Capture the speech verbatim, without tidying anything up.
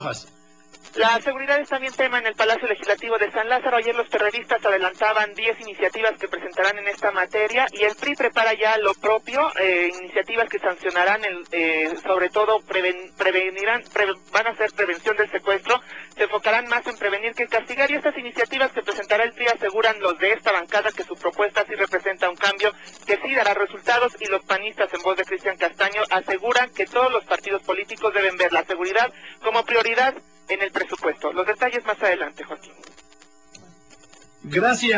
La seguridad es también tema en el Palacio Legislativo de San Lázaro. Ayer los periodistas adelantaban diez iniciativas que presentarán en esta materia y el P R I prepara ya lo propio, eh, iniciativas que sancionarán, el, eh, sobre todo preven, prevenirán, pre, van a ser prevención del secuestro, se enfocarán más en prevenir que en castigar, y estas iniciativas que presentará el P R I aseguran los de esta bancada que su propuesta sí representa un cambio, que sí dará resultados, y los panistas en voz de Cristian Castaño aseguran que todos los partidos políticos deben ver la seguridad como prioridad en el presupuesto. Los detalles más adelante, Joaquín. Gracias.